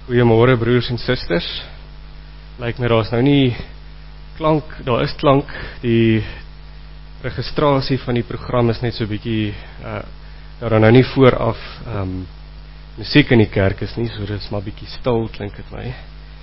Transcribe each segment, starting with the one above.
Goeiemôre broers en susters. Lyk my daar's nou nie klank, daar is klank. Die registrasie van die program is net so bietjie daar nou nie vooraf musiek in die kerk is nie, so dit is maar bietjie stil klink dit my.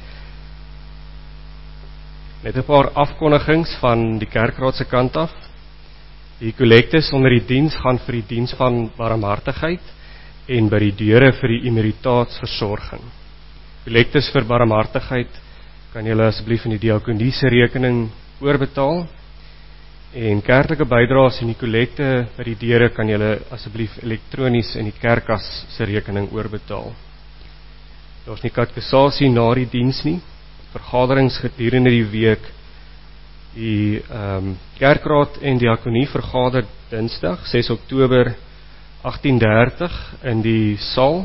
Net 'n paar afkondigings van die kerkraad se kant af. Die kollektes onder die diens gaan vir die diens van barmhartigheid en by die deure vir die emeritaatsversorging. Kollektes vir barmhartigheid kan julle asseblief in die diakonie se rekening oorbetaal. En kerklike bydraes en die kollekte by die deure kan julle asseblief elektronies in die kerkkas se rekening oorbetaal. Daar's nie katekisasie na die diens nie. Vergaderings gedurende die week. Die kerkraad en diakonie vergader Dinsdag 6 Oktober 18:30 in die saal.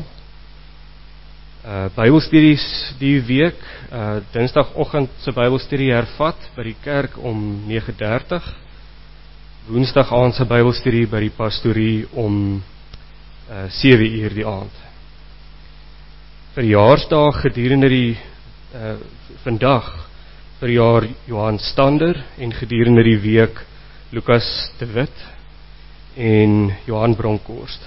Bybelstudies die week, Dinsdagoggend se Bybelstudie hervat by die kerk om 9:30. Woensdag aand se Bybelstudie by die pastorie om 7:00 die aand. Verjaarsdag gedurende die vandag verjaar Johan Stander en gedurende die week Lukas de Wit en Johan Bronkhorst.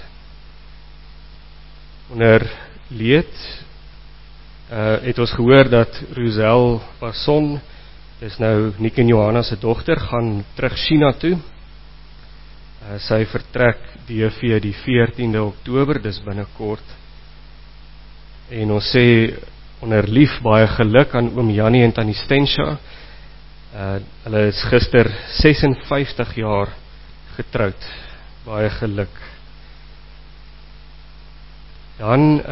Onder leed het ons gehoor dat Rosel Passon, dis nou Nick en Johanna se dogter, gaan terug China toe. Sy vertrek DV die 14de Oktober, dis binnekort. En ons sê onder lief baie geluk aan oom Jannie en tannie Stensha. Hulle is gister 56 jaar getroud. Baie geluk. Dan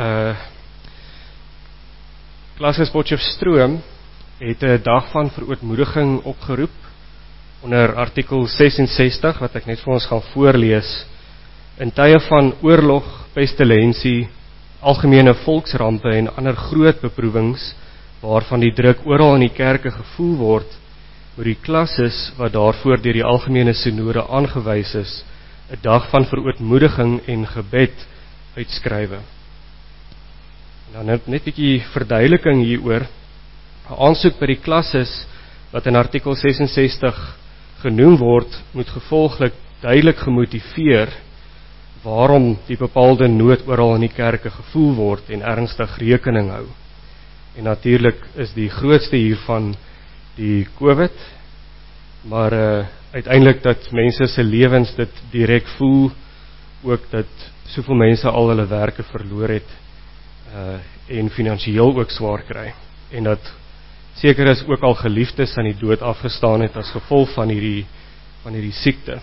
Klases Potchefstroom het 'n dag van verootmoediging opgeroep onder artikel 66 wat ek net vir ons gaan voorlees. In tye van oorlog, pestilensie, algemene volksrampe en ander groot beproewings waarvan die druk oral in die kerke gevoel word, moet die klases wat daarvoor deur die algemene synode aangewys is, 'n dag van verootmoediging en gebed uitskrywe. Nou net 'n bietjie verduideliking hieroor. 'n Aansoek by die klases wat in artikel 66 genoem word, moet gevolglik duidelik gemotiveer waarom die bepaalde nood oral in die kerke gevoel word en ernstig rekening hou. En natuurlik is die grootste hiervan die COVID, maar uiteindelik dat mense se lewens dit direk voel, ook dat soveel mense al hulle werke verloor het en finansiëel ook swaar kry, en dat seker is ook al geliefdes aan die dood afgestaan het as gevolg van hierdie siekte.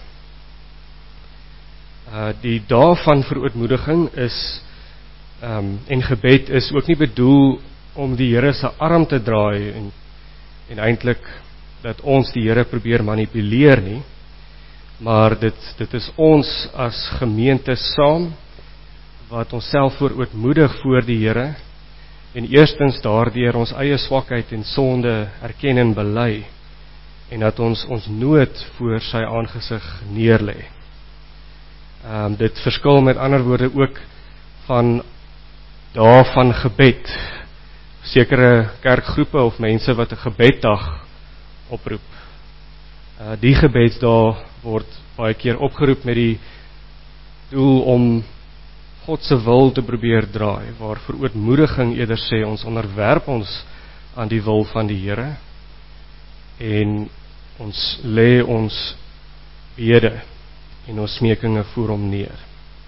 Die dae van verootmoediging is en gebed is ook nie bedoel om die Here se arm te draai en eintlik dat ons die Here probeer manipuleer nie, maar dit is ons as gemeente saam wat ons self verootmoedig voor die Here en eerstens daardeur ons eie swakheid en sonde erken en bely en dat ons nood voor sy aangesig neerlê. Dit verskil met ander woorde ook van dae van gebed. Sekere kerkgroepe of mense wat 'n gebeddag oproep. Die gebedsdae word baie keer opgeroep met die doel om God se wil te probeer draai, waar verootmoediging eerder sê ons onderwerp ons aan die wil van die Here en ons lê ons bede en ons smekinge voor hom neer.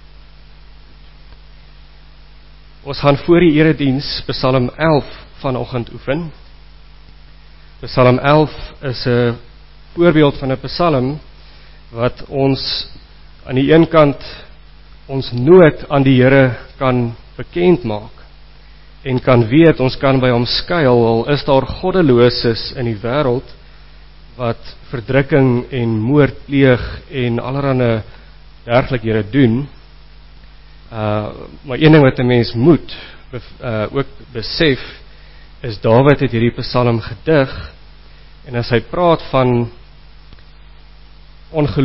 Ons gaan voor die erediens Psalm 11 vanoggend oefen. Psalm 11 is 'n voorbeeld van 'n psalm wat ons aan die een kant ons nood aan die Here kan bekend maak en kan weet ons kan by hom skuil al is daar goddeloses in die wêreld wat verdrukking en moord pleeg en allerlei dergelikhede doen. Maar een ding wat 'n mens moet ook besef is Dawid het hierdie psalm gedig en as hy praat van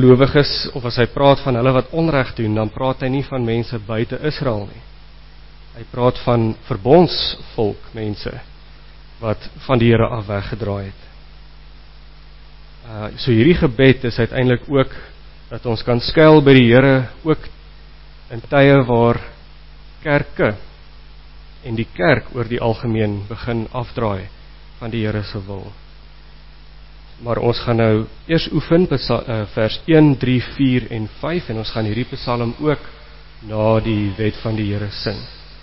ongelowiges of as hy praat van hulle wat onreg doen, dan praat hy nie van mense buite Israel nie. Hy praat van verbondsvolk, mense, wat van die Here af weggedraai het. So hierdie gebed is uiteindelik ook, dat ons kan skuil by die Here, ook in tye waar kerke, en die kerk oor die algemeen begin afdraai van die Here se wil. Maar ons gaan nou eers oefen vers 1, 3, 4 en 5 en ons gaan hierdie psalm ook na die wet van die Here sing.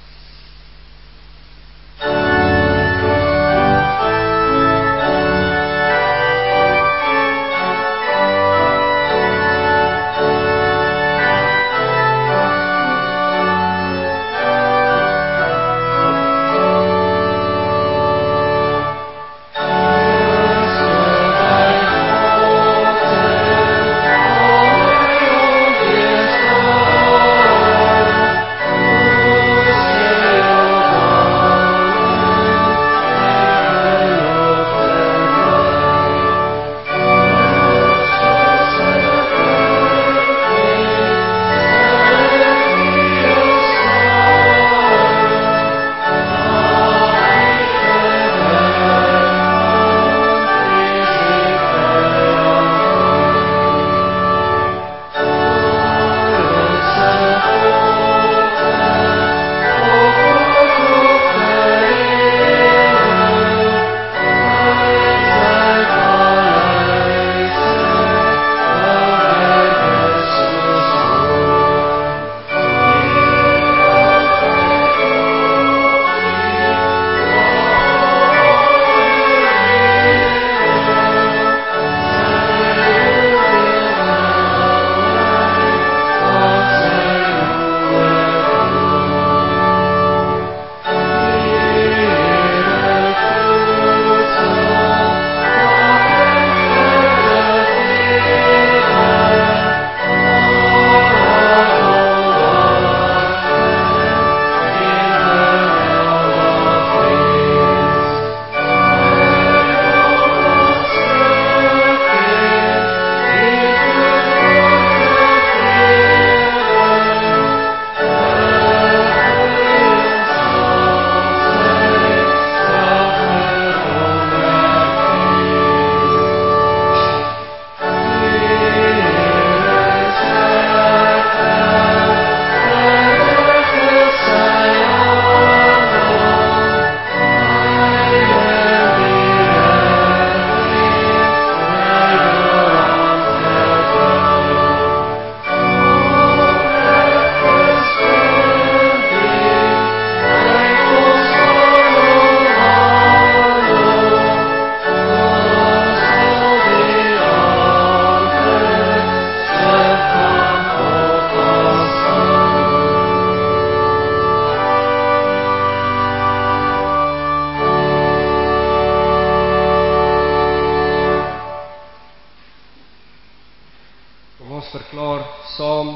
Verklaar saam,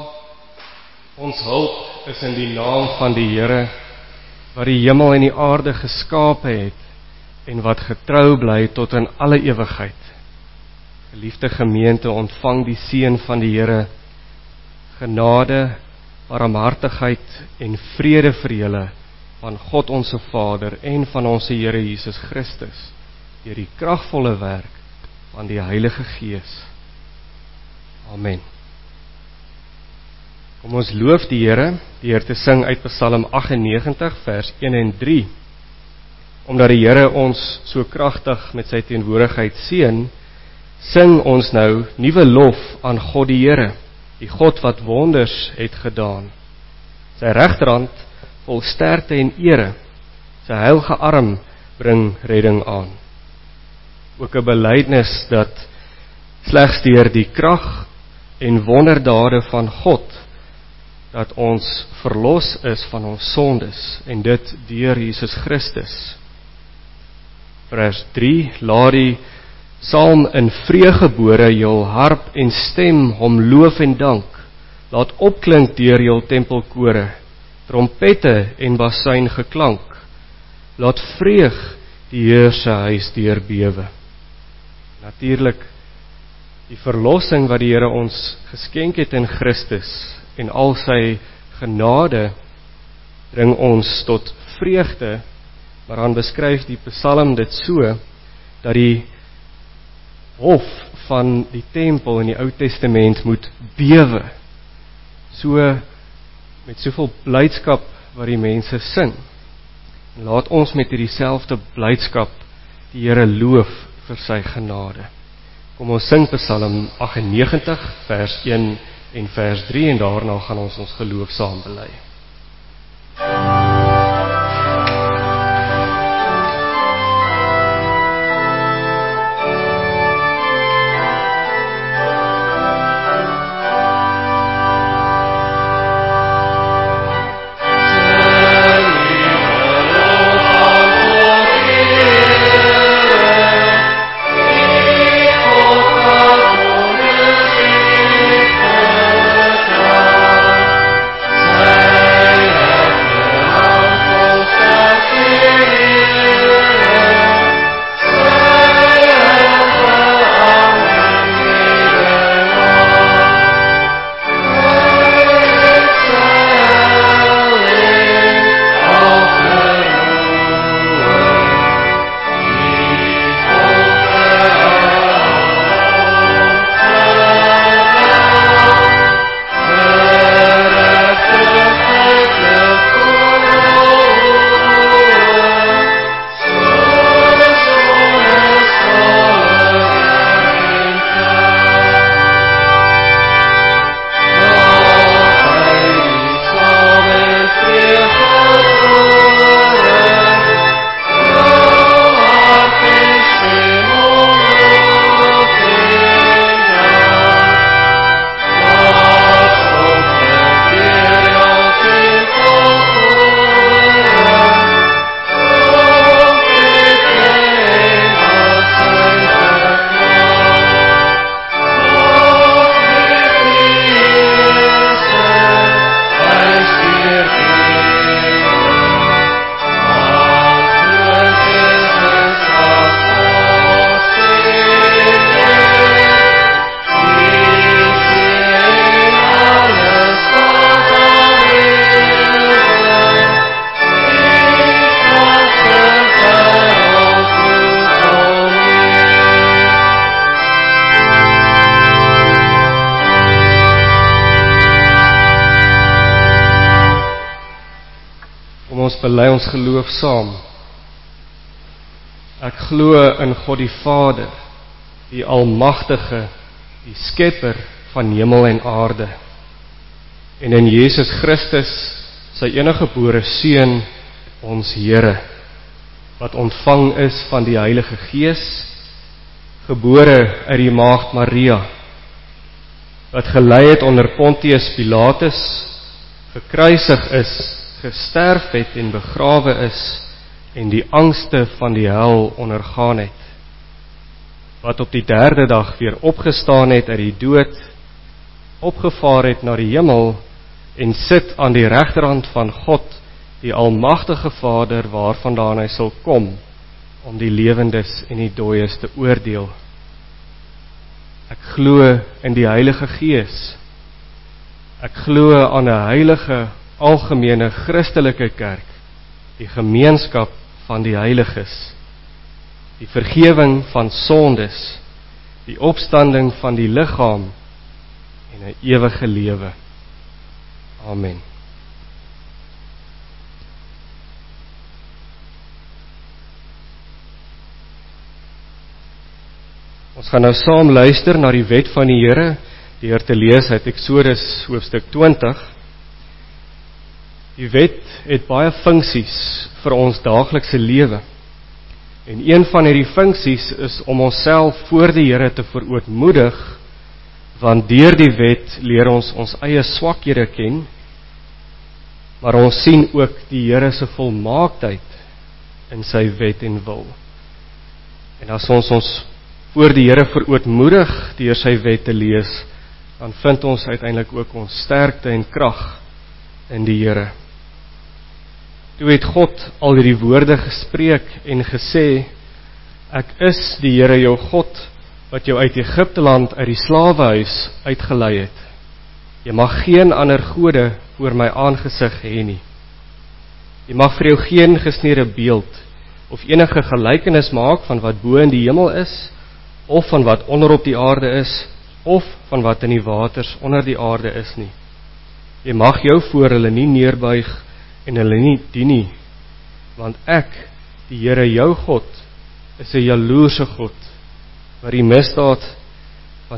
ons hulp is in die naam van die Here, wat die hemel en die aarde geskape het en wat getrou bly tot in alle ewigheid. Geliefde gemeente, ontvang die seën van die Here, genade, barmhartigheid en vrede vir julle van God ons Vader en van ons Here Jesus Christus, deur die kragvolle werk van die Heilige Gees. Amen. Kom ons loof die Here deur te sing uit Psalm 98 vers 1 en 3. Omdat die Here ons so kragtig met sy teenwoordigheid seën, sing ons nou nuwe lof aan God die Here, die God wat wonders het gedaan. Sy regterhand vol sterkte en ere, sy heilige arm bring redding aan. Ook 'n belydenis dat slegs deur die krag en wonderdade van God dat ons verlos is van ons sondes, en dit deur Jesus Christus. Vers 3, laat die psalm in vreugdebore jul harp en stem hom loof en dank, laat opklink deur jul tempelkore, trompette en basuin geklank, laat vreug die Heer se huis deurbewe. Natuurlik, die verlossing wat die Here ons geskenk het in Christus, en al sy genade, bring ons tot vreugde, maar dan beskryf die Psalm dit so, dat die hof van die tempel in die Ou Testament moet bewe, so met soveel blydskap wat die mense sing. En laat ons met hierdie selfde blydskap die Here loof vir sy genade. Kom ons sing Psalm 98 vers 1 en vers 3 en daarna gaan ons geloof saam bely. Ons bely ons geloof saam. Ek glo in God die Vader, die Almagtige, die Skepper van hemel en aarde, en in Jesus Christus, sy eniggebore Seun, ons Here, wat ontvang is van die Heilige Gees, gebore uit die Maagd Maria, wat gelei het onder Pontius Pilatus, gekruisig is, gesterf het en begrawe is, en die angste van die hel ondergaan het, wat op die 3de dag weer opgestaan het uit die dood, opgevaar het na die hemel, en sit aan die regterhand van God, die Almagtige Vader, waarvandaan hy sal kom, om die lewendes en die dooies te oordeel. Ek glo in die Heilige Gees. Ek glo aan 'n heilige, algemene Christelike kerk, die gemeenskap van die heiliges, die vergewing van sondes, die opstanding van die liggaam en 'n ewige lewe. Amen. Ons gaan nou saam luister na die wet van die Here, deur te lees uit Eksodus hoofstuk 20. Die wet het baie funksies vir ons daaglikse lewe. En een van hierdie funksies is om onsself voor die Here te verootmoedig, want deur die wet leer ons eie swakhede ken, maar ons sien ook die Here se volmaaktheid in sy wet en wil. En as ons voor die Here verootmoedig deur sy wet te lees, dan vind ons uiteindelik ook ons sterkte en krag in die Here. Toe het God al hierdie woorde gespreek en gesê, ek is die Here jou God, wat jou uit Egipte land uit die slawehuis uitgelei het. Jy mag geen ander gode voor my aangesig hê nie. Jy mag vir jou geen gesneede beeld of enige gelykenis maak van wat bo in die hemel is, of van wat onder op die aarde is, of van wat in die waters onder die aarde is nie. Jy mag jou voor hulle nie neerbuig en hulle nie dien nie, want ek, die Here jou God, is 'n jaloerse God, wat die misdaad van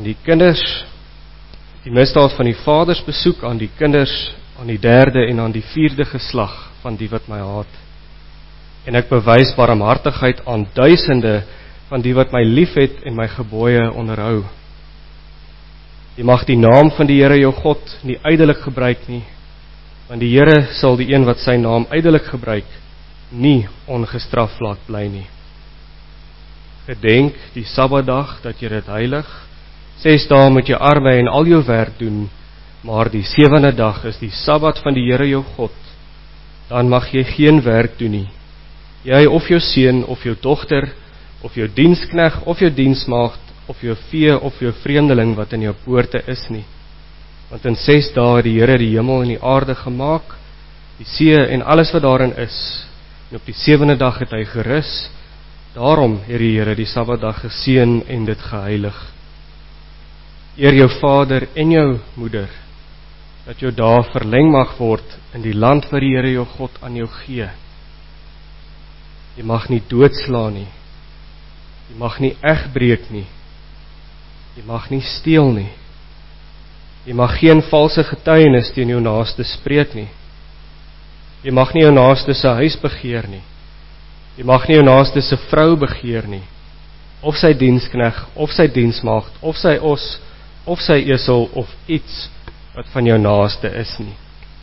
die vaders besoek aan die kinders, aan die 3de en aan die 4de geslag van die wat my haat. En ek bewys barmhartigheid aan duisende van die wat my liefhet en my gebooie onderhou. Jy mag die naam van die Here jou God nie ydelik gebruik nie, want die Here sal die een wat sy naam ydelik gebruik, nie ongestraf laat bly nie. Gedenk die Sabbatdag dat jy dit heilig. 6 dae moet jy arbei en al jou werk doen, maar die 7de dag is die Sabbat van die Here jou God. Dan mag jy geen werk doen nie. Jy of jou seun of jou dogter, of jou dienskneg of jou diensmaagd, of jou vee of jou vreemdeling wat in jou poorte is nie. Want in 6 dae het die Here die hemel en die aarde gemaak, die see en alles wat daarin is, en op die 7de dag het hy gerus. Daarom het die Here die Sabbatdag geseën en dit geheilig. Eer jou vader en jou moeder, dat jou dae verleng mag word in die land wat die Here jou God aan jou gee. Jy mag nie doodslaan nie. Jy mag nie egbreek nie. Jy mag nie steel nie. Jy mag geen valse getuienis teen jou naaste spreek nie. Jy mag nie jou naaste se huis begeer nie. Jy mag nie jou naaste se vrou begeer nie, of sy dienskneg, of sy diensmaagd, of sy os, of sy esel, of iets wat van jou naaste is nie.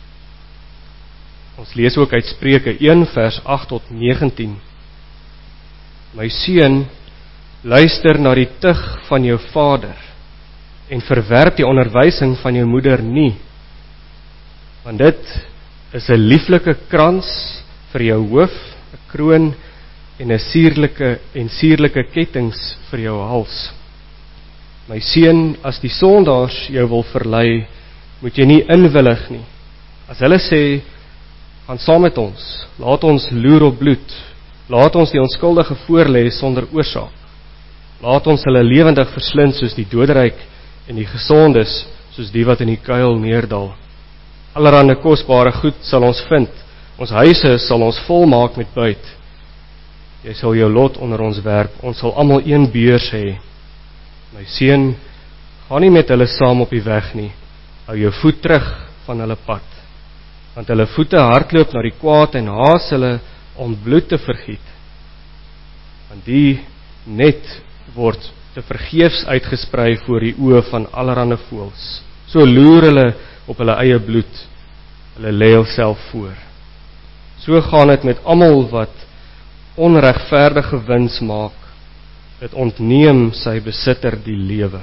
Ons lees ook uit Spreuke 1 vers 8 tot 19. My seun, luister na die tug van jou vader, en verwerp die onderwysing van jou moeder nie, want dit is 'n lieflike krans vir jou hoof, 'n kroon en 'n sierlike kettings vir jou hals. My seun, as die sondaars jou wil verlei, moet jy nie inwillig nie. As hulle sê, gaan saam met ons, laat ons loer op bloed, laat ons die onskuldige voorlê sonder oorsaak, laat ons hulle lewendig verslind soos die doderyk en die gesondes soos die wat in die kuil neerdal. Allerhande kosbare goed sal ons vind, ons huise sal ons volmaak met buit. Jy sal jou lot onder ons werp, ons sal almal een beurs hê. My seun, gaan nie met hulle saam op die weg nie, hou jou voet terug van hulle pad, want hulle voete hardloop na die kwaad en haas hulle om bloed te vergiet, want die net word te vergeefs uitgesprei voor die oë van allerhande voëls. So loer hulle op hulle eie bloed, hulle lê hulself voor. So gaan dit met almal wat onregverdige wins maak, dit ontneem sy besitter die lewe.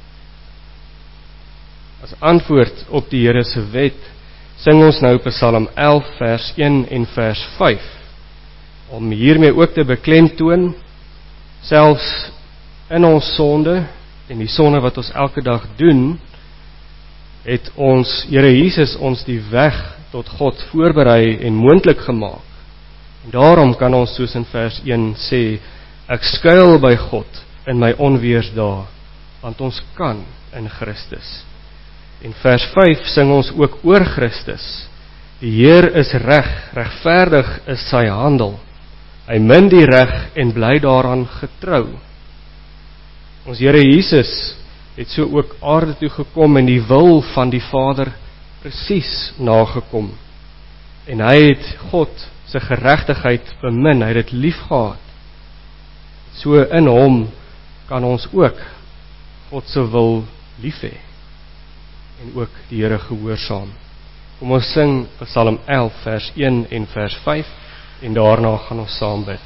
As antwoord op die Here se wet, sing ons nou Psalm 11 vers 1 en vers 5, om hiermee ook te beklemtoon, selfs in ons sonde, en die sonde wat ons elke dag doen, het ons, Here Jesus, ons die weg tot God voorberei en moontlik gemaak. En daarom kan ons soos in vers 1 sê, ek skuil by God in my onweersdae, want ons kan in Christus. En vers 5 sing ons ook oor Christus. Die Heer is regverdig is sy handel. Hy min die reg en bly daaraan getrou. Ons Here Jesus het so ook aarde toe gekom en die wil van die Vader presies nagekom. En hy het God se geregtigheid bemin, hy het dit lief gehad. So in hom kan ons ook God se wil lief hê en ook die Here gehoorsaam. Kom ons sing Psalm 11 vers 1 en vers 5 en daarna gaan ons saam bid.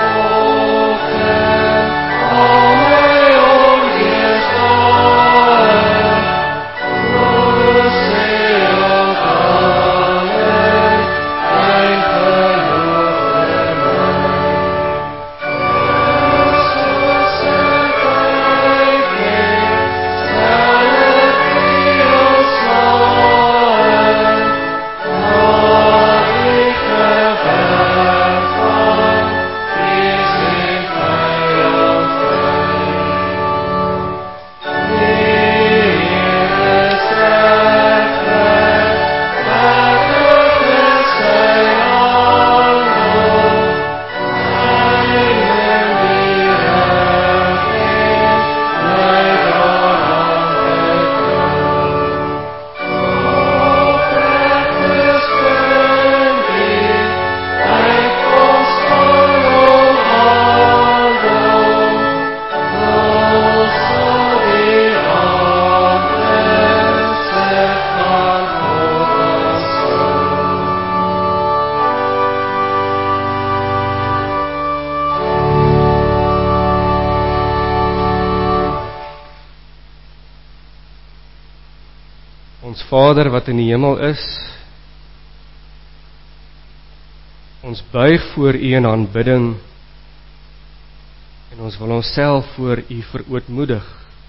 Oh, Ons Vader wat in die hemel is, ons buig voor U in aanbidding en ons wil onsself voor U verootmoedig.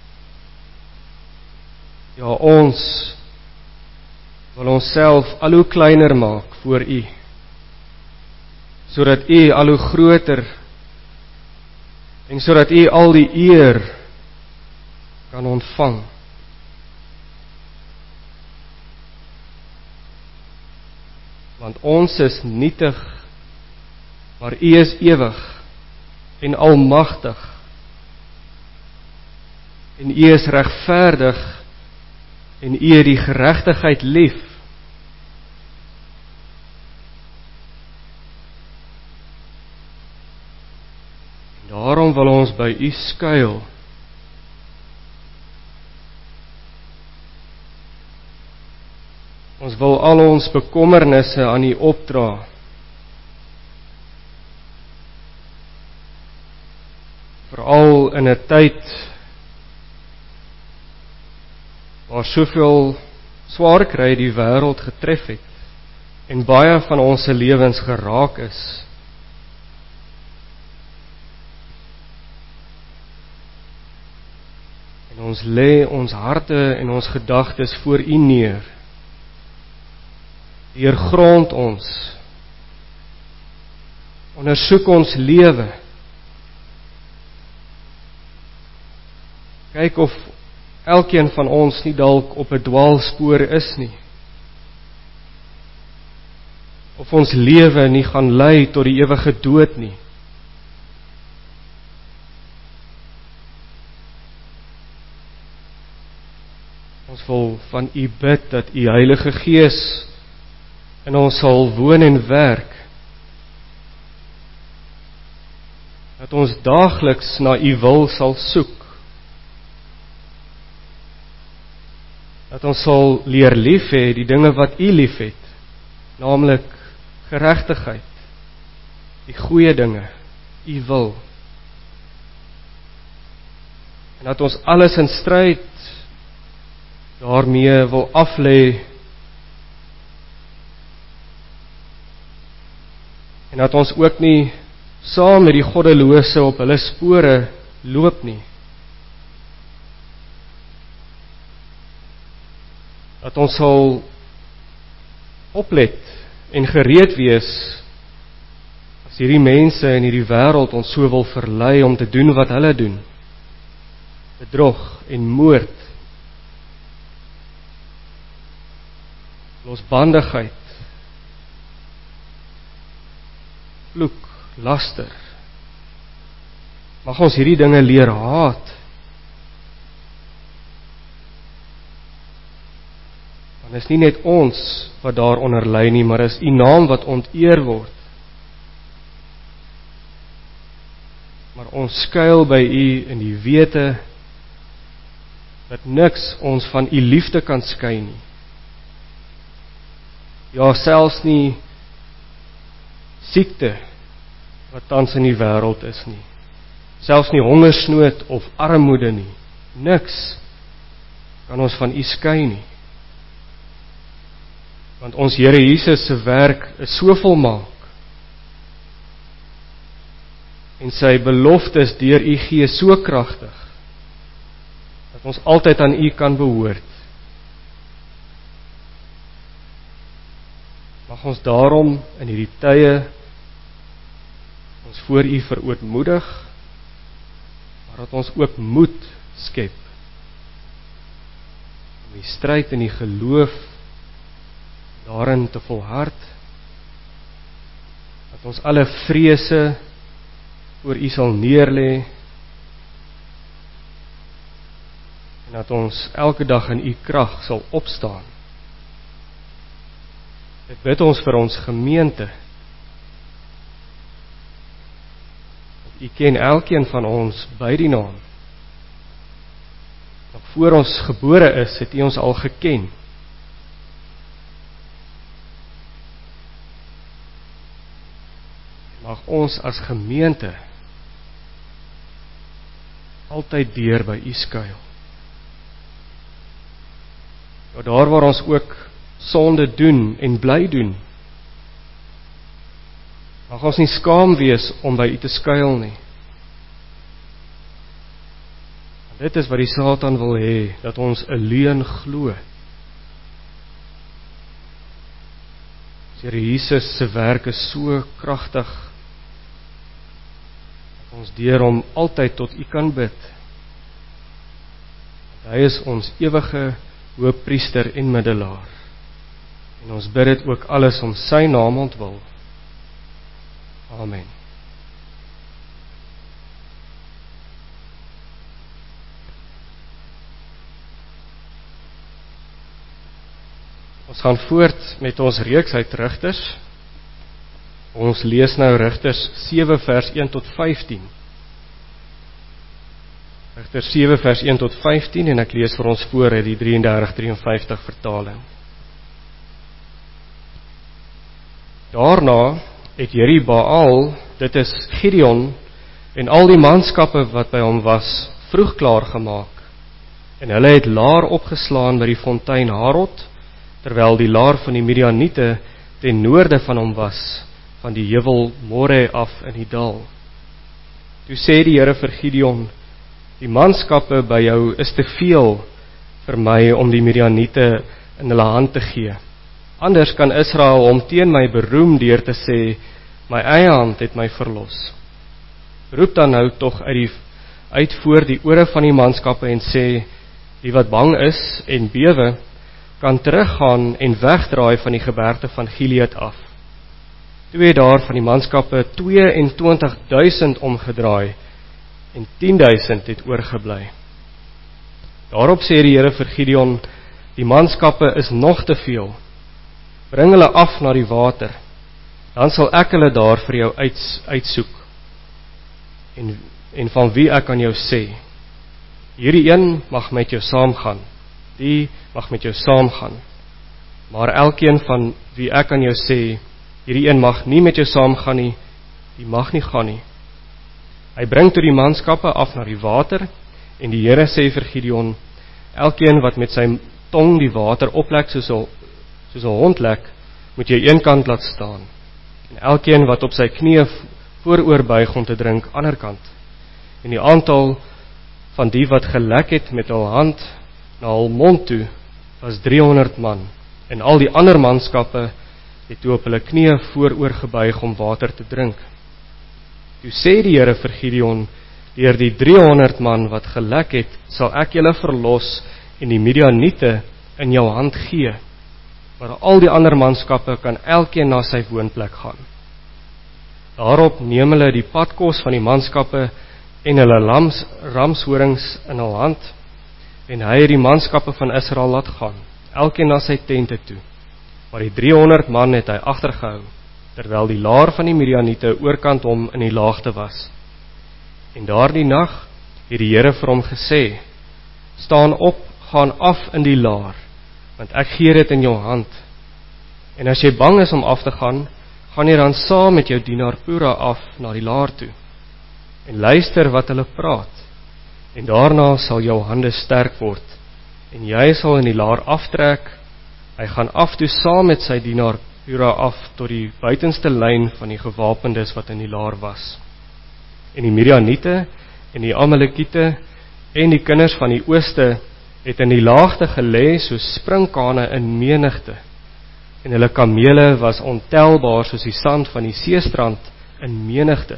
Ja, ons wil onsself al hoe kleiner maak voor U, sodat U al hoe groter en sodat U al die eer kan ontvang. Want ons is nietig, maar U is ewig en almagtig. En U is regverdig en U het die geregtigheid lief. En daarom wil ons by U skuil. Ons wil al ons bekommernisse aan U opdra. Veral in 'n tyd waar soveel swaar kry die wêreld getref het en baie van ons se lewens geraak is. En ons lê ons harte en ons gedagtes voor U neer. Deurgrond ons, ondersoek ons lewe, kyk of elkeen van ons nie dalk op 'n dwaalspoor is nie, of ons lewe nie gaan lei tot die ewige dood nie. Ons wil van U bid dat U Heilige Gees in ons sal woon en werk, dat ons daagliks na U wil sal soek, dat ons sal leer lief hê die dinge wat U lief het, naamlik geregtigheid, die goeie dinge, U wil, en dat ons alles in stryd daarmee wil aflê, en dat ons ook nie saam met die goddelose op hulle spore loop nie. Dat ons sal oplet en gereed wees as hierdie mense in hierdie wêreld ons so wil verlei om te doen wat hulle doen. Bedrog en moord, losbandigheid, vloek, laster. Mag ons hierdie dinge leer haat. Want is nie net ons wat daaronder ly nie, maar is U naam wat onteer word. Maar ons skuil by U in die wete dat niks ons van U liefde kan skei nie. Ja, selfs nie siekte wat tans in die wêreld is nie. Selfs nie hongersnood of armoede nie. Niks kan ons van U skei nie. Want ons Here Jesus se werk is so volmaak. En sy beloftes deur U Gees so kragtig dat ons altyd aan U kan behoort. Mag ons daarom in hierdie tye ons voor U verootmoedig, maar dat ons ook moed skep om die stryd in die geloof daarin te volhard, dat ons alle vrese voor U sal neerlê en dat ons elke dag in U krag sal opstaan. Ek bid ons vir ons gemeente. U ken elkeen van ons by die naam. Nog voor ons gebore is, het U ons al geken. Mag ons as gemeente altyd deur by U skuil. Ja, daar waar ons ook sonde doen en bly doen. Mag ons nie skaam wees om by U te skuil nie. En dit is wat die Satan wil hê, dat ons 'n leuen glo. Here Jesus se werk is so kragtig, dat ons deur hom altyd tot U kan bid. Hy is ons ewige hoëpriester en middelaar. En ons bid dit ook alles om sy naam ontwil. Amen. Ons gaan voort met ons reeks uit Rigters. Ons lees nou Rigters 7 vers 1 tot 15. Rigters 7 vers 1 tot 15 en ek lees vir ons voor uit die 33-53 vertaling. Daarna het Jeribaal, dit is Gideon, en al die manskappe wat by hom was, vroeg klaar gemaak. En hulle het laar opgeslaan by die fontein Harod, terwyl die laar van die Midianiete ten noorde van hom was, van die heuwel More af in die dal. Toe sê die Here vir Gideon: die manskappe by jou is te veel vir my om die Midianiete in hulle hand te gee. Anders kan Israel hom teen my beroem deur te sê, my eie hand het my verlos. Roep dan nou tog uit voor die ore van die manskappe en sê, die wat bang is en bewe, kan teruggaan en wegdraai van die gebergte van Gilead af. Toe het daar van die manskappe 22.000 omgedraai en 10.000 het oorgebly. Daarop sê die Here vir Gideon: die manskappe is nog te veel. Bring hulle af na die water, dan sal ek hulle daar vir jou uitsoek. En van wie ek aan jou sê, hierdie een mag met jou saamgaan, die mag met jou saamgaan. Maar elkeen van wie ek aan jou sê, hierdie een mag nie met jou saamgaan nie, die mag nie gaan nie. Hy bring toe die manskappe af na die water, en die Here sê vir Gideon: elkeen wat met sy tong die water oplek soos 'n hond lek, moet jy een kant laat staan. En elkeen wat op sy knieë vooroor buig om te drink, ander kant. En die aantal van die wat gelek het met hul hand na hul mond toe, was 300 man. En al die ander manskappe het toe op hulle knieë vooroor gebuig om water te drink. Toe sê die Here vir Gideon: deur die 300 man wat gelek het, sal ek julle verlos en die Midianiete in jou hand gee. Maar al die ander manskappe kan elkeen na sy woonplek gaan. Daarop neem hulle die padkos van die manskappe en hulle ramshorings in hul hand, en hy het die manskappe van Israel laat gaan, elkeen na sy tente toe. Maar die 300 man het hy agtergehou, terwyl die laar van die Midianiete oorkant hom in die laagte was. En daardie nag het die Here vir hom gesê: staan op, gaan af in die laar, want ek gee dit in jou hand. En as jy bang is om af te gaan, gaan jy dan saam met jou dienaar Pura af na die laar toe. En luister wat hulle praat, en daarna sal jou hande sterk word, en jy sal in die laar aftrek. Hy gaan af toe saam met sy dienaar Pura af tot die buitenste lyn van die gewapendes wat in die laar was. En die Midianiete en die Amalekiete en die kinders van die ooste het in die laagte gelê soos springkane in menigte, en hulle kamele was ontelbaar soos die sand van die seestrand in menigte.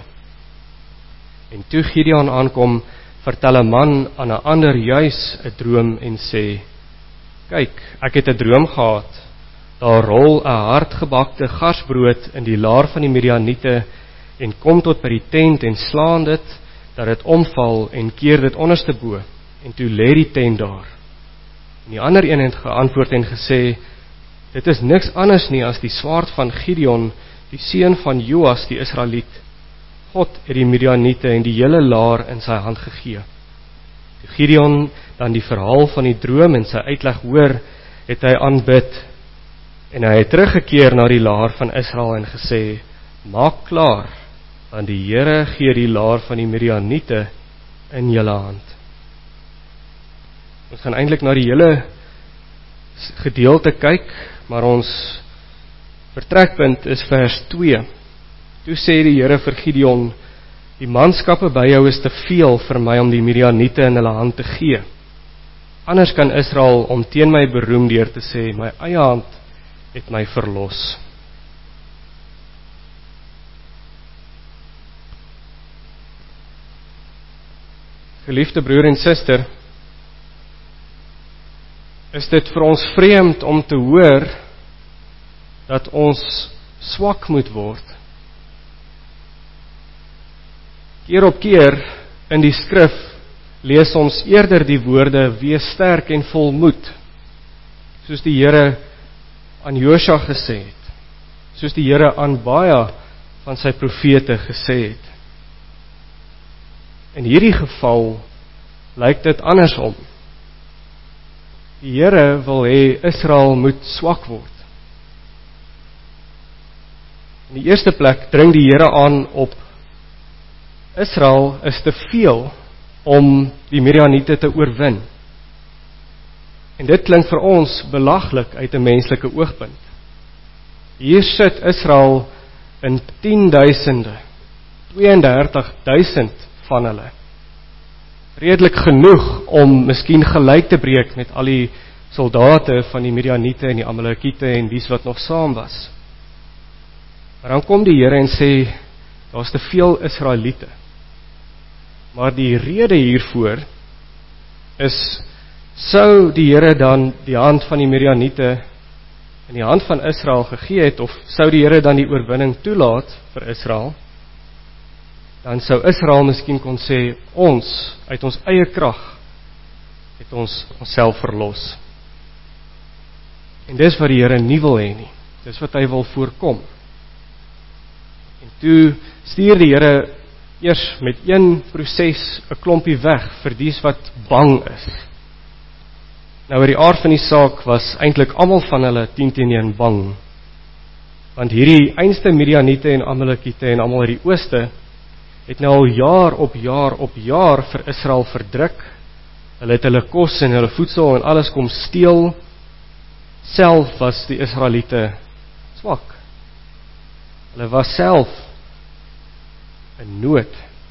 En toe Gideon aankom, vertel 'n man aan 'n ander juis 'n droom en sê: kyk, ek het 'n droom gehad. Daar rol 'n hardgebakte garsbrood in die laar van die Midianiete en kom tot by die tent en slaan dit, dat dit omval en keer dit onderste bo, en toe lê die tent daar. En die ander een het geantwoord en gesê: dit is niks anders nie as die swaard van Gideon, die seun van Joas die Israeliet. God het die Midianiete en die hele laar in sy hand gegee. Toe Gideon dan die verhaal van die droom en sy uitleg hoor, het hy aanbid, en hy het teruggekeer na die laar van Israel en gesê: maak klaar, want die Here gee die laar van die Midianiete in julle hand. Ons gaan eintlik na die hele gedeelte kyk, maar ons vertrekpunt is vers 2. Toe sê die Here vir Gideon: die manskappe by jou is te veel vir my om die Midianiete in hulle hand te gee. Anders kan Israel om teen my beroem deur te sê, my eie hand het my verlos. Geliefde broer en suster, is dit vir ons vreemd om te hoor dat ons swak moet word. Keer op keer in die skrif lees ons eerder die woorde, wees sterk en vol moed, soos die Here aan Josua gesê het, soos die Here aan baie van sy profete gesê het. In hierdie geval lyk dit andersom. Die Here wil hê Israel moet swak word. In die eerste plek dring die Here aan op Israel is te veel om die Midianiete te oorwin. En dit klink vir ons belaglik uit 'n menslike oogpunt. Hier sit Israel in 10.000, 32.000 van hulle. Redelik genoeg om miskien gelyk te breek met al die soldate van die Midianiete en die Amalekiete en dies wat nog saam was. Maar dan kom die Here en sê, daar's te veel Israeliete. Maar die rede hiervoor is, sou die Here dan die hand van die Midianiete in die hand van Israel gegee het, of sou die Here dan die oorwinning toelaat vir Israel, dan sou Israel miskien kon sê, ons, uit ons eie krag, het ons onsself verlos. En dis wat die Here nie wil hê nie. Dis wat hy wil voorkom. En toe stuur die Here eers met een proses 'n klompie weg vir dies wat bang is. Nou oor die aard van die saak was eintlik almal van hulle 10-1 bang. Want hierdie einste Midianiete en Amalekiete en almal uit die ooste het nou al jaar op jaar vir Israel verdruk. Hulle het hulle kos en hulle voedsel en alles kom steel. Self was die Israeliete swak. Hulle was self in nood.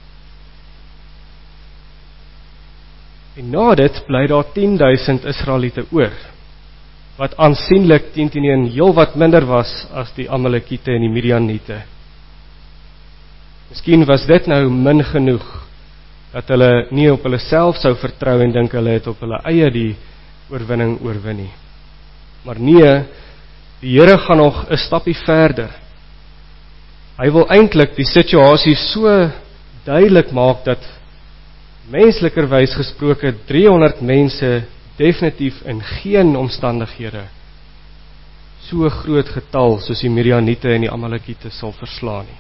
En na dit bly daar 10.000 Israeliete oor, wat aansienlik 10-1 heel wat minder was as die Amalekiete en die Midianiete. Miskien was dit nou min genoeg dat hulle nie op hulle self sou vertrou en dink hulle het op hulle eie die oorwinning oorwin nie. Maar nee, die Here gaan nog 'n stappie verder. Hy wil eintlik die situasie so duidelik maak dat menslikerwys gesproke 300 mense definitief in geen omstandighede so groot getal soos die Midianiete en die Amalekiete sal verslaan nie.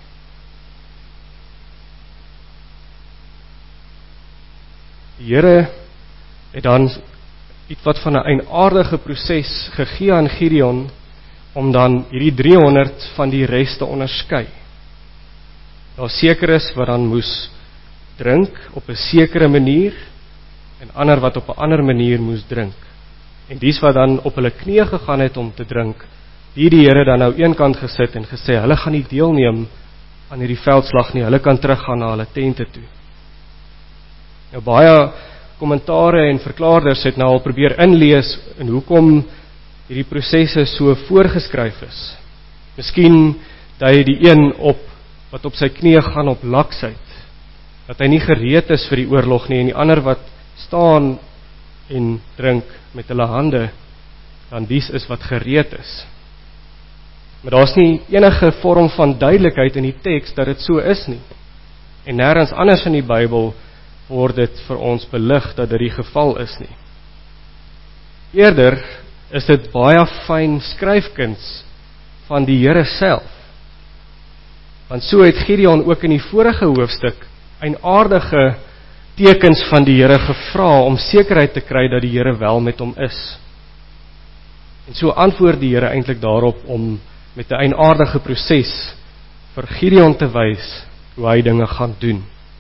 Die Here het dan iets wat van 'n eienaardige proses gegee aan Gideon om dan hierdie 300 van die res te onderskei. Daar sekeres wat dan moes drink op 'n sekere manier en ander wat op 'n ander manier moes drink. En dies wat dan op hulle knieë gegaan het om te drink, die Here dan nou eenkant gesit en gesê, hulle gaan nie deelneem aan hierdie veldslag nie, hulle kan teruggaan na hulle tente toe. Nou baie kommentare en verklaarders het nou al probeer inlees in hoekom hierdie prosesse so voorgeskryf is. Miskien dui die een op wat op sy knieë gaan op laksheid, dat hy nie gereed is vir die oorlog nie, en die ander wat staan en drink met hulle hande, dan dies is wat gereed is. Maar daar's nie enige vorm van duidelikheid in die teks dat dit so is nie. En nêrens anders in die Bybel word dit vir ons belig dat dit die geval is nie. Eerder is dit baie fyn skryfkuns van die Here self. Want so het Gideon ook in die vorige hoofstuk eienaardige tekens van die Here gevra om sekerheid te kry dat die Here wel met hom is. En so antwoord die Here eintlik daarop om met 'n eienaardige proses vir Gideon te wys hoe hy dinge gaan doen.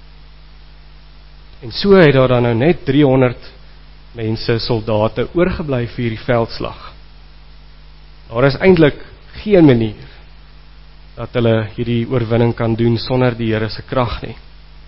En so het daar dan nou net 300 mense, soldate, oorgebly vir hierdie veldslag. Daar is eintlik geen manier dat hulle hierdie oorwinning kan doen sonder die Here se krag nie.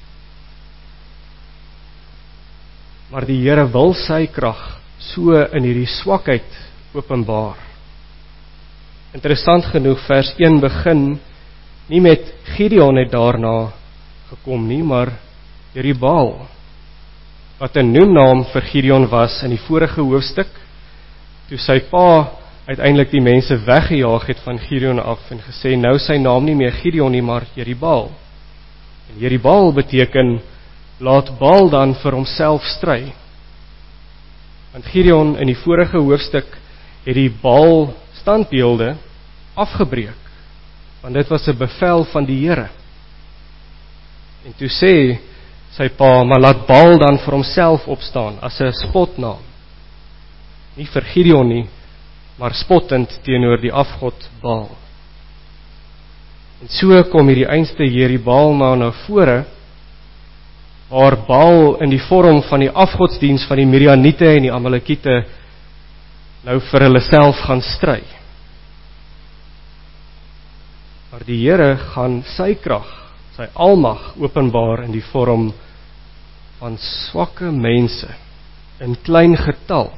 Maar die Here wil sy krag so in hierdie swakheid openbaar. Interessant genoeg, vers 1 begin nie met Gideon het daarna gekom nie, maar Jerubbaal, wat 'n noemnaam vir Gideon was in die vorige hoofstuk, toe sy pa uiteindelik die mense weggejaag het van Gideon af en gesê, nou sy naam nie meer Gideon nie, maar Jerubbaal. En Jerubbaal beteken, laat Baal dan vir homself stry. Want Gideon in die vorige hoofstuk het die Baal standbeelde afgebreek, want dit was 'n bevel van die Here. En toe sê sy pa, maar laat Baal dan vir homself opstaan, as 'n spotnaam. Nie vir Gideon nie, maar spottend teenoor die afgod Baal. En so kom hierdie einste Jerubbaal na vore, waar Baal in die vorm van die afgodsdiens van die Midianiete en die Amalekiete nou vir hulle self gaan stry. Maar die Here gaan sy krag, sy almag openbaar in die vorm van swakke mense in klein getal.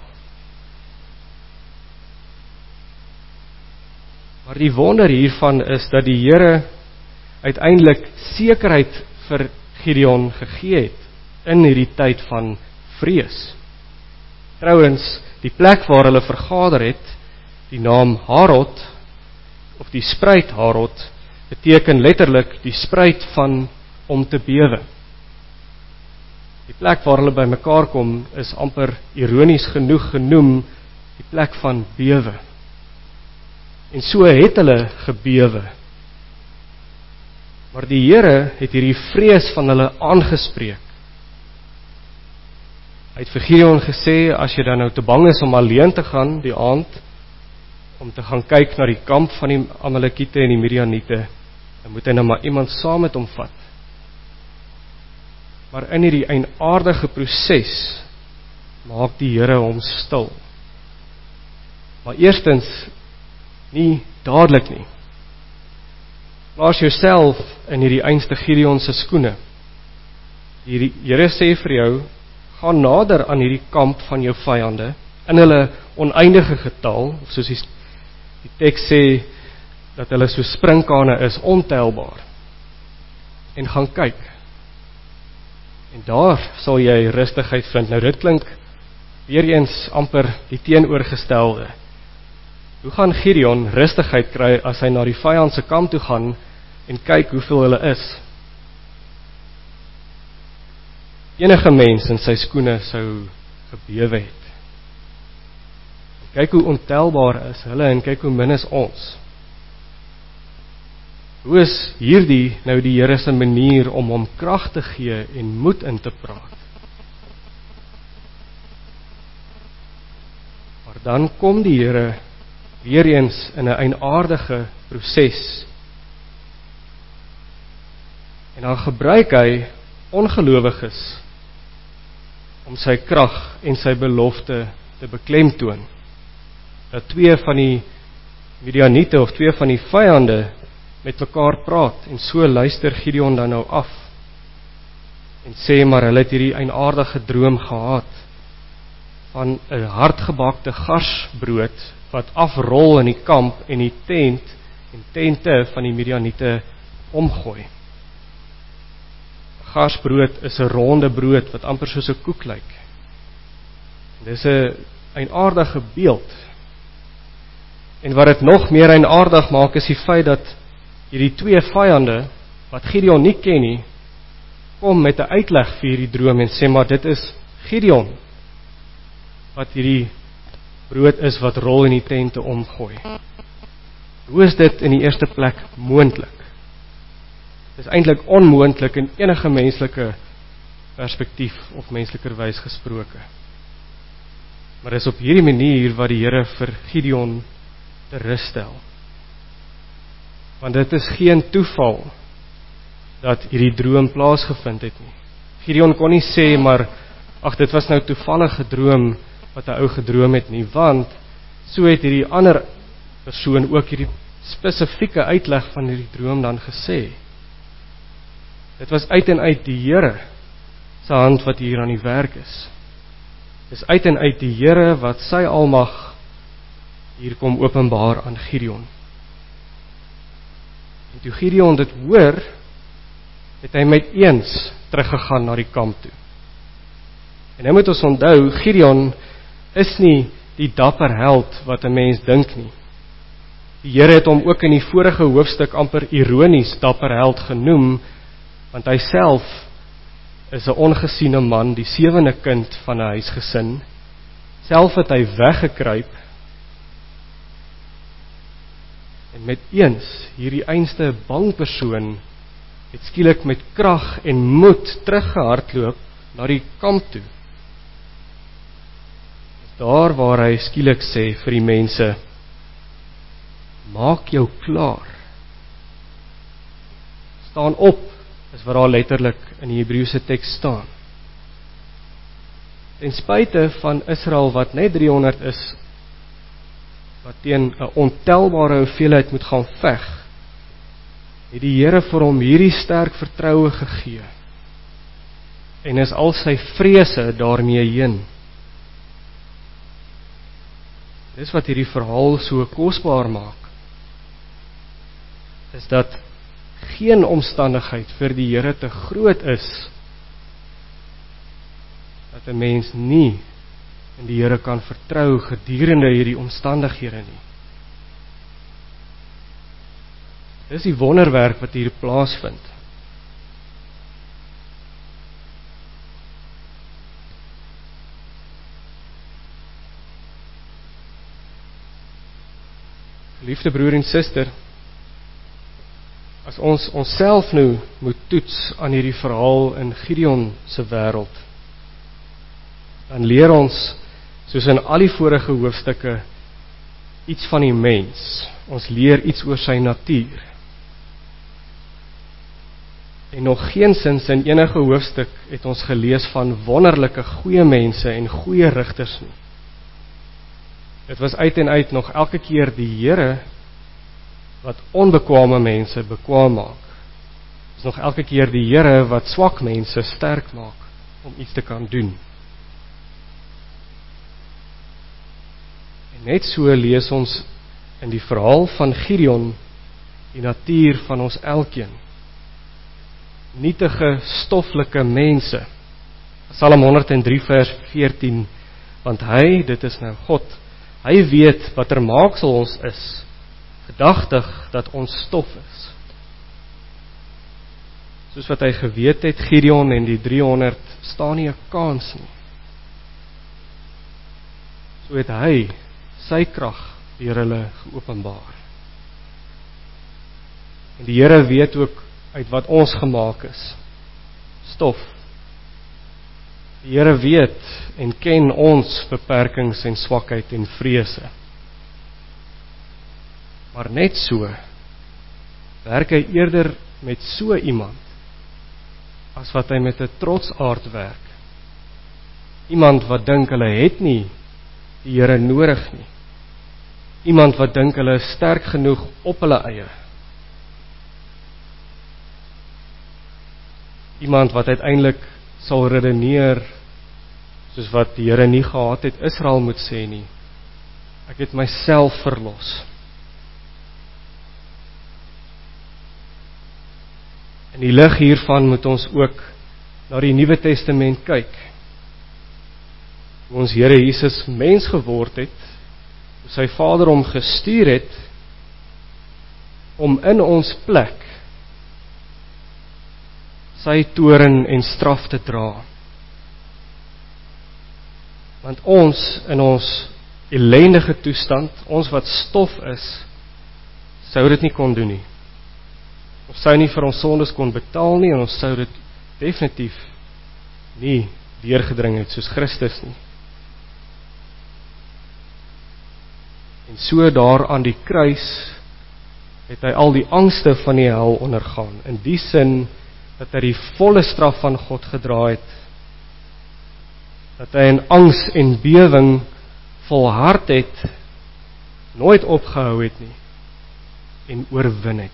Maar die wonder hiervan is dat die Here uiteindelik sekerheid vir Gideon gegee het in hierdie tyd van vrees. Trouwens, die plek waar hulle vergader het, die naam Harod, of die spruit Harod, beteken letterlik die spruit van om te bewe. Die plek waar hulle by mekaar kom, is amper ironies genoeg genoem die plek van bewe. En so het hulle gebewe. Maar die Here het hierdie vrees van hulle aangespreek. Hy het vir Gideon gesê, as jy dan nou te bang is om alleen te gaan die aand, om te gaan kyk na die kamp van die Amalekiete en die Midianiete, dan moet hy nou maar iemand saam met hom vat. Maar in hierdie eienaardige proses maak die Here hom stil. Maar eerstens nie dadelik nie. Plaas jouself in hierdie einste Gideon se skoene. Die Here sê vir jou, gaan nader aan hierdie kamp van jou vyande, in hulle oneindige getal, of soos die teks sê, dat hulle so sprinkane is, ontelbaar. En gaan kyk. En daar sal jy rustigheid vind. Nou dit klink weer eens amper die teenoorgestelde. Hoe gaan Gideon rustigheid kry as hy na die vyand se kamp toe gaan en kyk hoeveel hulle is? Enige mens in sy skoene sou gebewe het. Kyk hoe ontelbaar is hulle en kyk hoe min is ons. Hoe is hierdie nou die Here se manier om hom krag te gee en moed in te praat? Maar dan kom die Here weer eens in 'n eienaardige proses. En dan gebruik hy ongelowiges om sy krag en sy belofte te beklemtoon. Dat twee van die Midianiete of twee van die vyande met mekaar praat, en so luister Gideon dan nou af en sê, maar hulle het hierdie eienaardige droom gehad van 'n hardgebakte garsbrood wat afrol in die kamp en die tente van die Midianiete omgooi. Garsbrood is 'n ronde brood wat amper soos 'n koek lyk. Dis 'n eienaardige beeld. En wat dit nog meer eienaardig maak is die feit dat hierdie twee vyande wat Gideon nie ken nie, kom met 'n uitleg vir hierdie droom en sê, maar dit is Gideon wat hierdie brood is wat rol in die tente omgooi. Hoe is dit in die eerste plek moontlik? Dit is eintlik onmoontlik in enige menslike perspektief of menslikerwys gesproke. Maar dis op hierdie manier wat die Here vir Gideon te rus stel. Want dit is geen toeval dat hierdie droom plaasgevind het nie. Gideon kon nie sê, maar ag, dit was nou toevallige droom wat 'n ou gedroom het nie, want so het hierdie ander persoon ook hierdie spesifieke uitleg van hierdie droom dan gesê. Dit was uit en uit die Here se hand wat hier aan die werk is. Dis uit en uit die Here wat sy almag hier kom openbaar aan Gideon. En toe Gideon dit hoor, het hy met eens teruggegaan na die kamp toe. En nou moet ons onthou, Gideon is nie die dapper held wat 'n mens dink nie. Die Here het hom ook in die vorige hoofstuk amper ironies dapper held genoem, want hy self is 'n ongesiene man, die 7de kind van 'n huisgesin. Self het hy weggekruip, en met eens, hierdie einste bang persoon, het skielik met krag en moed teruggehardloop na die kamp toe. Daar waar hy skielik sê vir die mense, maak jou klaar. Staan op, is wat daar letterlik in die Hebreëse teks staan. Ten spyte van Israel wat net 300 is, wat teen 'n ontelbare hoeveelheid moet gaan veg, het die Here vir hom hierdie sterk vertroue gegee, en is al sy vrese daarmee heen. Dis wat hierdie verhaal so kosbaar maak, is dat geen omstandigheid vir die Here te groot is, dat 'n mens nie in die Here kan vertrou gedurende hierdie omstandighede nie. Dis die wonderwerk wat hier plaasvind. Geliefde broer en suster, as ons onsself nou moet toets aan hierdie verhaal in Gideon se wêreld, dan leer ons, soos in al die vorige hoofstukke, iets van die mens. Ons leer iets oor sy natuur. En nog geensins in enige hoofstuk het ons gelees van wonderlike goeie mense en goeie rigters nie. Dit was uit en uit nog elke keer die Here wat onbekwame mense bekwaam maak. Dit is nog elke keer die Here wat swak mense sterk maak om iets te kan doen. En net so lees ons in die verhaal van Gideon die natuur van ons elkeen. Nietige, stoffelike mense. Psalm 103 vers 14, want hy, dit is nou God, hy weet wat maaksel ons is, gedagtig dat ons stof is. Soos wat hy geweet het, Gideon en die 300 staan nie 'n kans nie. So het hy sy krag deur hulle geopenbaar. En die Here weet ook uit wat ons gemaak is, stof. Die Here weet en ken ons beperkings en swakheid en vrese. Maar net so werk hy eerder met so iemand as wat hy met 'n trotsaard werk. Iemand wat dink hulle het nie die Here nodig nie. Iemand wat dink hulle is sterk genoeg op hulle eie. Iemand wat uiteindelik sal redeneer soos wat die Here nie gehad het Israel moet sê nie. Ek het myself verlos. In die lig hiervan moet ons ook na die Nuwe Testament kyk. Hoe ons Here Jesus mens geword het, hoe sy Vader hom gestuur het om in ons plek sy toorn en straf te dra. Want ons in ons ellendige toestand, ons wat stof is, sou dit nie kon doen nie. Ons sou nie vir ons sondes kon betaal nie, en ons sou dit definitief nie deurgedring het soos Christus nie. En so daar aan die kruis het hy al die angste van die hel ondergaan, in die sin dat hy die volle straf van God gedra het, dat hy in angs en bewing volhard het nooit opgehou het nie en oorwin het.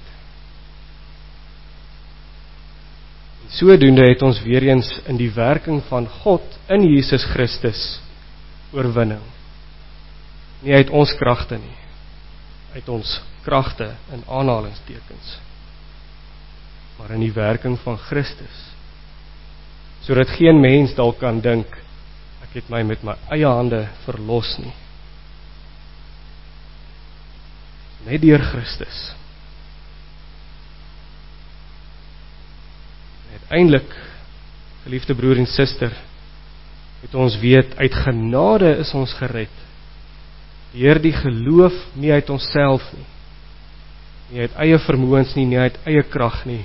En sodoende het ons weer eens in die werking van God in Jesus Christus oorwinning. Nie uit ons kragte nie, uit ons kragte in aanhalingstekens, maar in die werking van Christus, sodat geen mens dalk kan dink, ek het my met my eie hande verlos nie. Net deur Christus. En uiteindelik, geliefde broer en suster, het ons weet, uit genade is ons gered, deur die geloof, nie uit onsself nie, nie uit eie vermoëns nie, nie uit eie krag nie.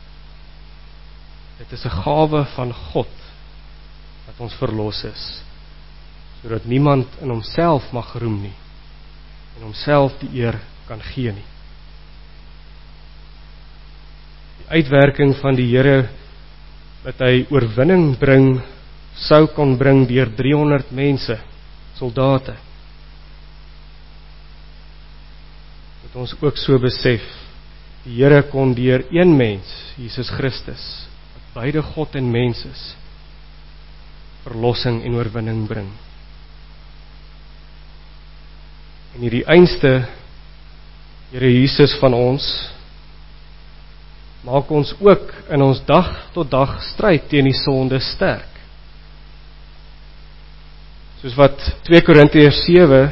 Dit is 'n gawe van God, dat ons verlos is, sodat niemand in homself mag roem nie, en homself die eer kan gee nie. Die uitwerking van die Here, dat hy oorwinning bring, sou kon bring deur 300 mense, soldate. Moet ons ook so besef, die Here kon deur een mens, Jesus Christus, wat beide God en mens is, verlossing en oorwinning bring. En hierdie einste, Here Jesus van ons, maak ons ook in ons dag tot dag stryd teen die sonde sterk. Soos wat 2 Korintiërs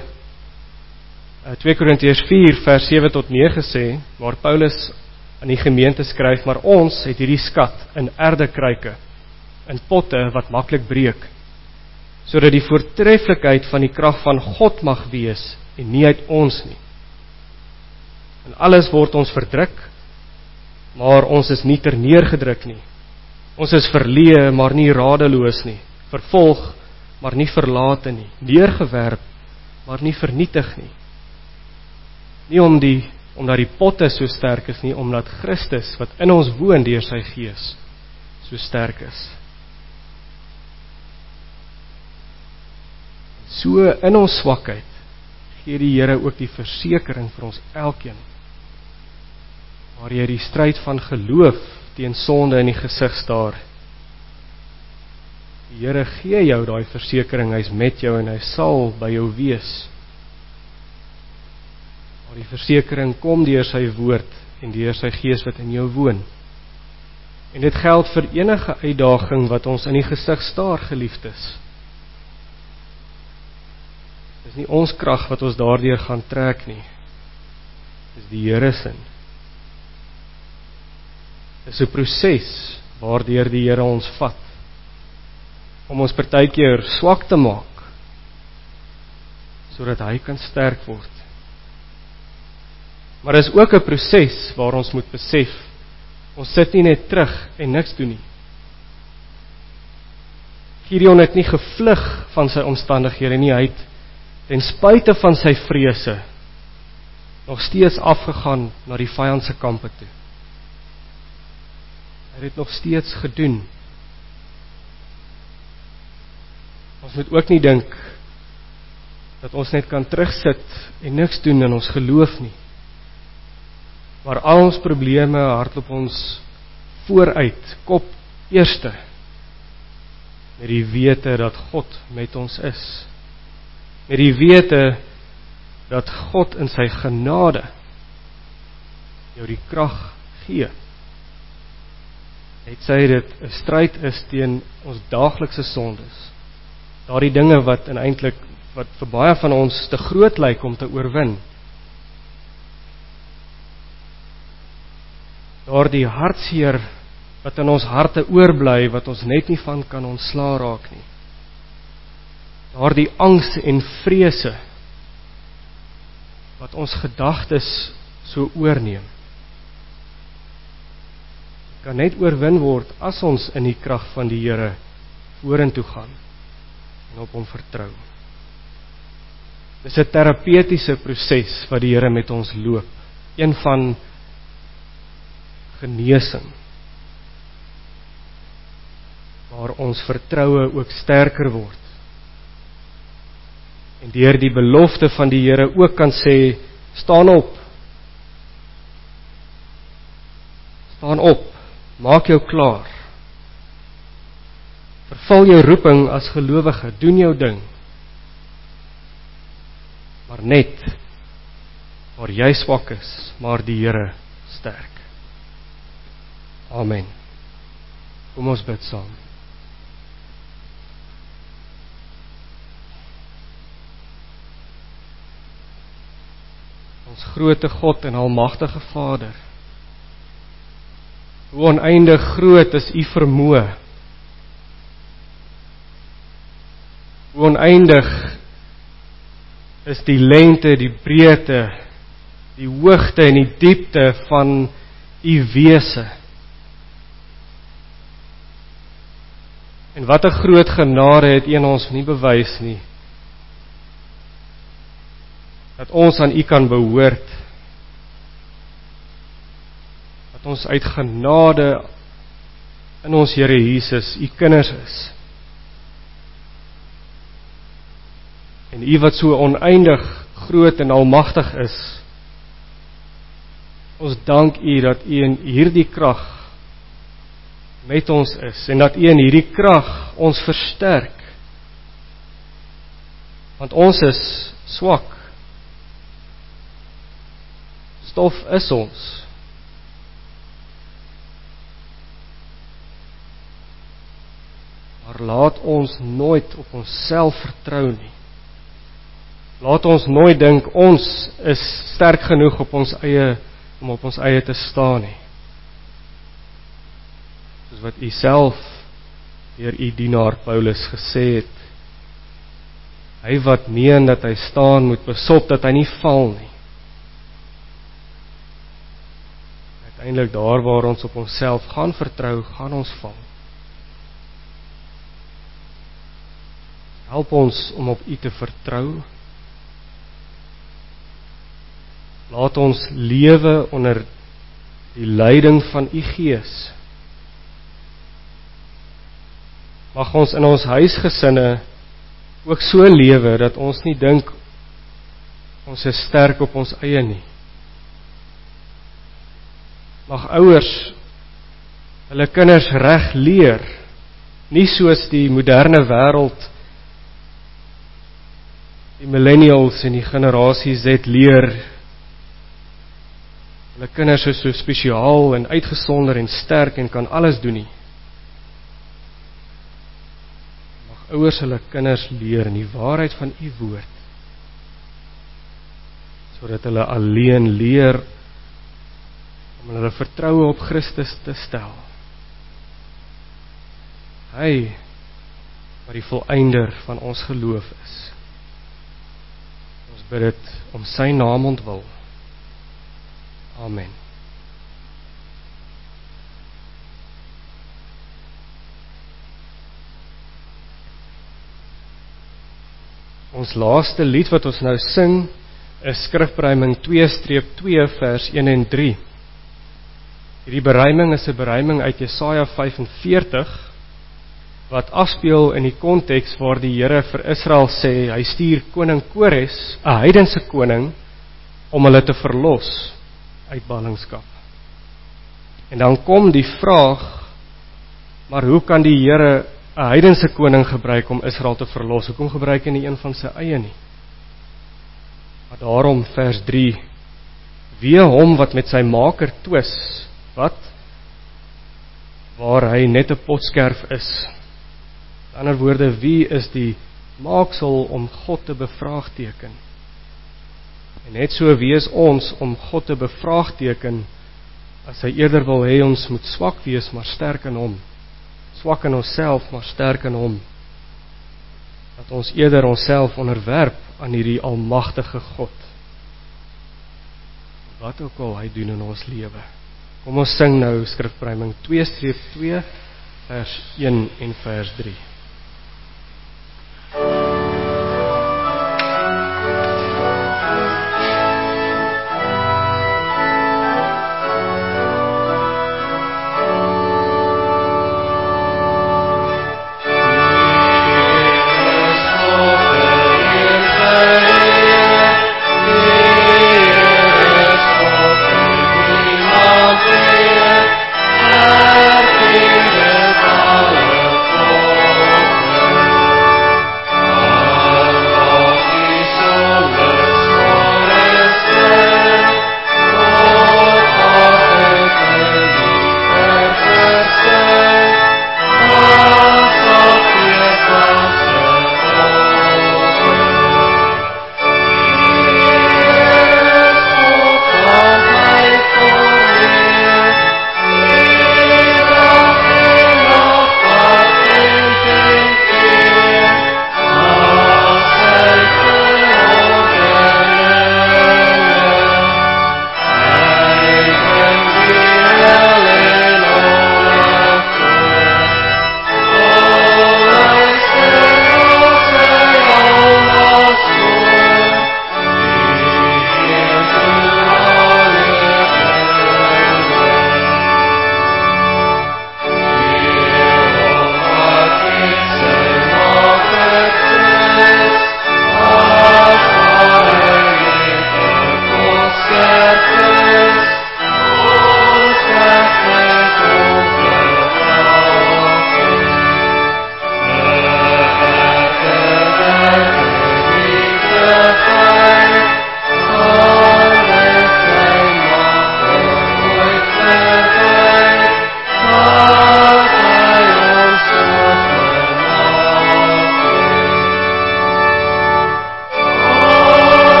4 vers 7 tot 9 sê, waar Paulus aan die gemeente skryf, maar ons het hierdie skat in erdekruike, in potte wat maklik breek, sodat die voortreffelikheid van die krag van God mag wees, en nie uit ons nie. En alles word ons verdruk, maar ons is nie terneergedruk nie. Ons is verleë, maar nie radeloos nie. Vervolg, maar nie verlate nie. Neergewerp, maar nie vernietig nie. Nie omdat die potte so sterk is nie, omdat Christus, wat in ons woon deur sy Gees, so sterk is. So in ons swakheid, gee die Here ook die versekering vir ons elkeen, waar jy die stryd van geloof teen sonde in die gesig staar. Die Here gee jou daai versekering, hy is met jou en hy sal by jou wees. Maar die versekering kom deur sy woord en deur sy Gees wat in jou woon. En dit geld vir enige uitdaging wat ons in die gesig staar, geliefdes. Dis nie ons krag wat ons daardeur gaan trek nie. Dis die Here se. Dis 'n proses waardeur die Here ons vat, om ons partykeer swak te maak, sodat hy kan sterk word. Maar is ook 'n proses waar ons moet besef, ons sit nie net terug en niks doen nie. Gideon het nie gevlug van sy omstandighede nie, hy het ten spyte van sy vrese nog steeds afgegaan na die vyand se kampe toe. Hy het nog steeds gedoen. Ons moet ook nie dink dat ons net kan terugsit en niks doen in ons geloof nie. Maar al ons probleme hardloop ons vooruit, kop eerste, met die wete dat God met ons is. Met die wete dat God in sy genade jou die krag gee. Het sy dit 'n stryd is teen ons daaglikse sondes. Daardie dinge wat eintlik wat vir baie van ons te groot lyk om te oorwin. Daardie hartseer wat in ons harte oorbly, wat ons net nie van kan ontslaa raak nie. Daardie angs en vrese wat ons gedagtes so oorneem, kan net oorwin word as ons in die krag van die Here vorentoe gaan en op hom vertrou. Dis 'n terapeutiese proses wat die Here met ons loop, een van genesing, waar ons vertroue ook sterker word. en deur die belofte van die Here ook kan sê, staan op. Staan op, maak jou klaar. Vervul jou roeping as gelowige, doen jou ding. Maar net waar jy swak is, maar die Here sterk. Amen. Kom ons bid saam. Ons groote God en almagtige Vader, hoe oneindig groot is U vermoë, hoe oneindig is die lengte, die breedte, die hoogte en die diepte van U wese. En wat 'n groot genade het U aan ons nie bewys nie, dat ons aan U kan behoort, dat ons uit genade in ons Here Jesus U kinders is. En U wat so oneindig groot en almagtig is, ons dank U dat U in hierdie krag met ons is, en dat U in hierdie krag ons versterk, want ons is swak, stof is ons, maar laat ons nooit op onsself vertrou nie. Laat ons nooit dink ons is sterk genoeg op ons eie, om op ons eie te staan nie. Soos wat U self deur U dienaar Paulus gesê het, hy wat meen dat hy staan, moet besop dat hy nie val nie. Uiteindelik daar waar ons op onsself gaan vertrou, gaan ons val. Help ons om op U te vertrou. Laat ons lewe onder die leiding van U Gees. Mag ons in ons huisgesinne ook so lewe, dat ons nie dink ons is sterk op ons eie nie. Mag ouers hulle kinders reg leer, nie soos die moderne wêreld, die millennials en die generasie Z leer, hulle kinders is so spesiaal en uitgesonder en sterk en kan alles doen nie. Mag ouers hulle kinders leer in die waarheid van U woord, sodat hulle alleen leer om hulle vertroue op Christus te stel. Hy wat die volëinder van ons geloof is. Ons bid dit om sy naam ontwil. Amen. Ons laaste lied wat ons nou sing, is Skrifberuiming 2-2 vers 1 en 3. Hierdie beruiming is 'n beruiming uit Jesaja 45, wat afspeel in die konteks waar die Here vir Israel sê, hy stuur koning Kores, 'n heidense koning, om hulle te verlos uit ballingskap. En dan kom die vraag, maar hoe kan die Here 'n heidense koning gebruik om Israel te verlos? Hoekom gebruik hy nie een van sy eie nie? Maar daarom vers 3, wee hom wat met sy maker twis, wat? Waar hy net 'n potskerf is. In ander woorde, wie is die maaksel om God te bevraagteken? En net so wees ons om God te bevraagteken, as hy eerder wil hê ons moet swak wees, maar sterk in hom. Swak in onsself, maar sterk in hom. Dat ons eerder onsself onderwerp aan hierdie almagtige God. Wat ook al hy doen in ons lewe. Kom ons sing nou Skrifberuiming 2-2 vers 1 en vers 3. Wees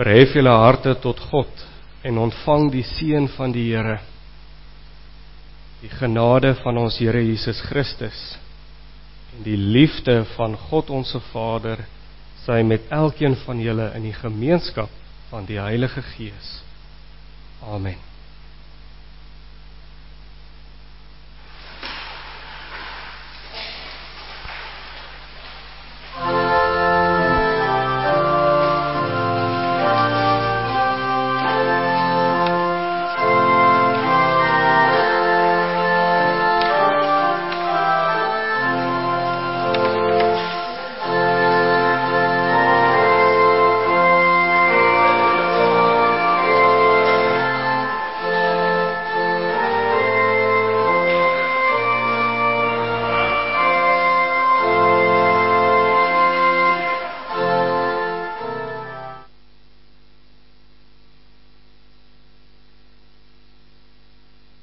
Verhef julle harte tot God en ontvang die seën van die Here. Die genade van ons Here Jesus Christus en die liefde van God ons Vader sy met elkeen van julle in die gemeenskap van die Heilige Gees. Amen.